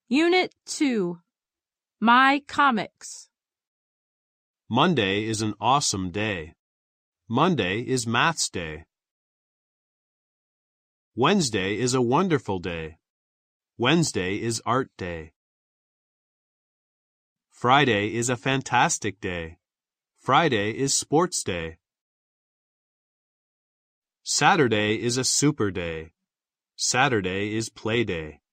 Unit 2. My Comics. Monday is an awesome day. Monday is Maths Day. Wednesday is a wonderful day. Wednesday is Art Day. Friday is a fantastic day. Friday is Sports Day. Saturday is a super day. Saturday is Play Day.